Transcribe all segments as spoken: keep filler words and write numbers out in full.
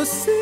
impossível.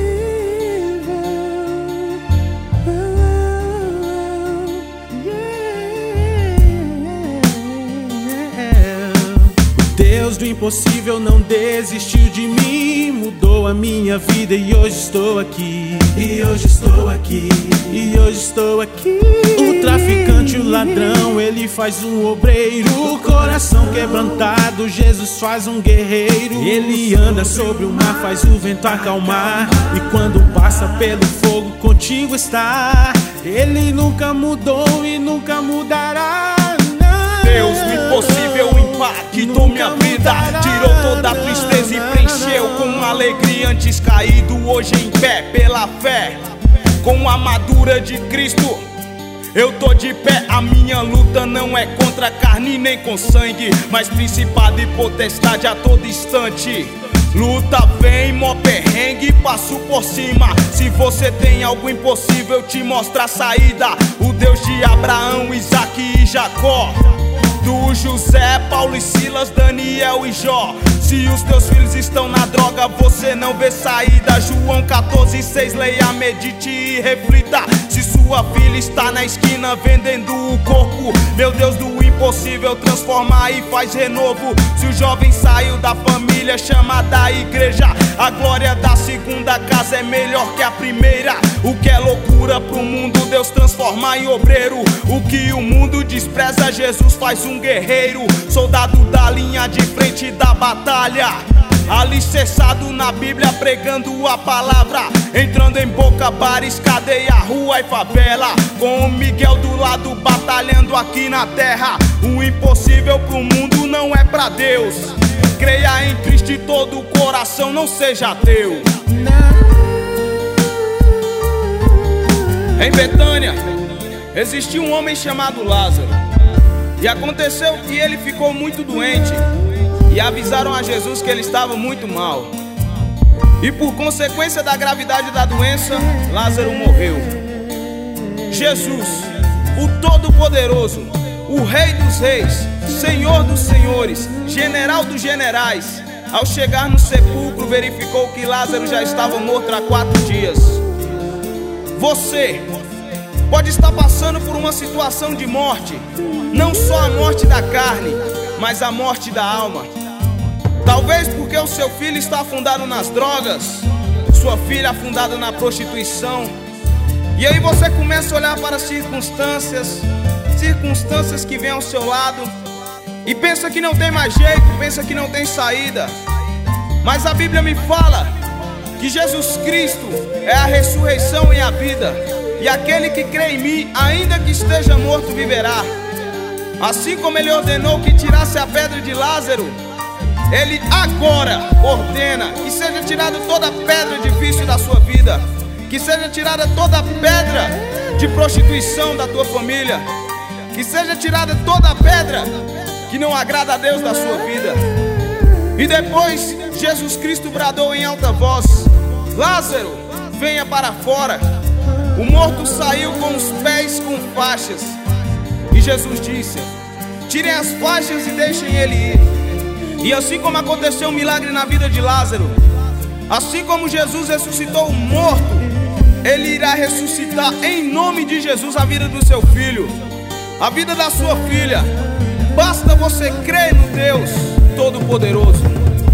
Deus do impossível não desistiu de mim, mudou a minha vida e hoje estou aqui. E hoje estou aqui. E hoje estou aqui. O traficante, o ladrão, ele faz um obreiro. O coração quebrantado, Jesus faz um guerreiro. Ele anda sobre o mar, faz o vento acalmar. E quando passa pelo fogo, contigo está. Ele nunca mudou e nunca mudará. Deus do impossível impactou minha vida, tirou toda a tristeza e preencheu com alegria. Antes caído, hoje em pé pela fé, com a armadura de Cristo eu tô de pé. A minha luta não é contra carne nem com sangue, mas principado e potestade a todo instante. Luta vem, mó perrengue, passo por cima. Se você tem algo impossível, eu te mostro a saída. O Deus de Abraão, Isaac e Jacó, do José, Paulo e Silas, Daniel e Jó. Se os teus filhos estão na droga, você não vê saída. João quatorze, seis, leia, medite e reflita. Se sua filha está na esquina vendendo o corpo, meu Deus do impossível transforma e faz renovo. Se o jovem saiu da família, chama da igreja. A glória da segunda casa é melhor que a primeira. O que é loucura pro mundo, Deus transforma em obreiro. O que o mundo despreza, Jesus faz um guerreiro. Soldado da linha de frente da batalha, alicerçado na Bíblia, pregando a palavra, entrando em boca, bares, cadeia, rua e favela, com o Miguel do lado, batalhando aqui na terra. O impossível pro mundo não é pra Deus. Creia em Cristo e todo o coração não seja ateu. Em Betânia existia um homem chamado Lázaro, e aconteceu que ele ficou muito doente, e avisaram a Jesus que ele estava muito mal. E por consequência da gravidade da doença, Lázaro morreu. Jesus, o Todo-Poderoso, o Rei dos Reis, Senhor dos Senhores, General dos Generais, ao chegar no sepulcro, verificou que Lázaro já estava morto há quatro dias. Você pode estar passando por uma situação de morte, não só a morte da carne, mas a morte da alma. Talvez porque o seu filho está afundado nas drogas, sua filha afundada na prostituição. E aí você começa a olhar para as circunstâncias, circunstâncias que vêm ao seu lado, e pensa que não tem mais jeito, pensa que não tem saída. Mas a Bíblia me fala que Jesus Cristo é a ressurreição e a vida, e aquele que crê em mim, ainda que esteja morto, viverá. Assim como ele ordenou que tirasse a pedra de Lázaro, ele agora ordena que seja tirada toda a pedra de vício da sua vida, que seja tirada toda a pedra de prostituição da tua família, que seja tirada toda a pedra que não agrada a Deus da sua vida. E depois Jesus Cristo bradou em alta voz: Lázaro, venha para fora. O morto saiu com os pés com faixas, e Jesus disse: tirem as faixas e deixem ele ir. E assim como aconteceu um milagre na vida de Lázaro, assim como Jesus ressuscitou o morto, ele irá ressuscitar em nome de Jesus a vida do seu filho, a vida da sua filha. Basta você crer no Deus Todo-Poderoso.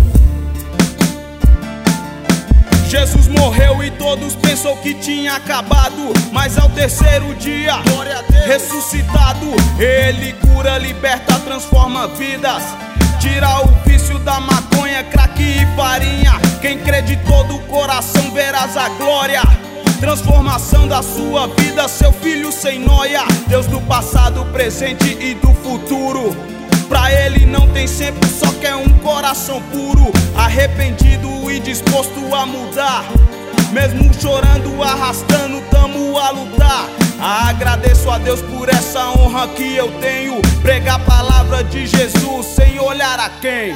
Jesus morreu e todos pensou que tinha acabado, mas ao terceiro dia, ressuscitado, ele cura, liberta, transforma vidas, tira o vício da maconha, crack e farinha. Quem crê de todo o coração verás a glória, transformação da sua vida, seu filho sem noia. Deus do passado, presente e do futuro, pra ele não tem sempre, só quer um coração puro, arrependido e disposto a mudar. Mesmo chorando, arrastando, tamo a lutar. Agradeço a Deus por essa honra que eu tenho, pregar a palavra de Jesus sem olhar a quem.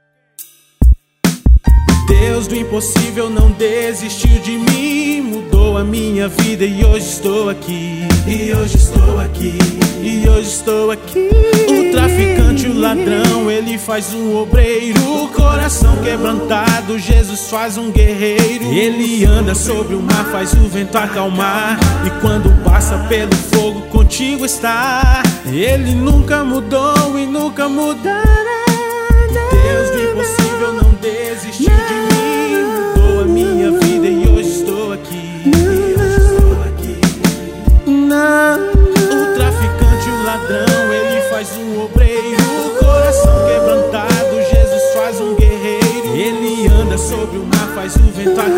Deus do impossível não desistiu de mim, mudou mudou a minha vida e hoje estou aqui. E hoje estou aqui. E hoje estou aqui. O traficante, o ladrão, ele faz um obreiro. O coração quebrantado, Jesus faz um guerreiro. Ele anda sobre o mar, faz o vento acalmar. E quando passa pelo fogo, contigo está. Ele nunca mudou e nunca mudará. Deus do impossível não desistiu de mim. Mudou a minha vida e hoje estou aqui. E hoje estou aqui. O traficante, o ladrão, ele faz um obreiro. O coração quebrantado, Jesus faz um guerreiro. Ele anda sobre o mar, faz o vento acalmar.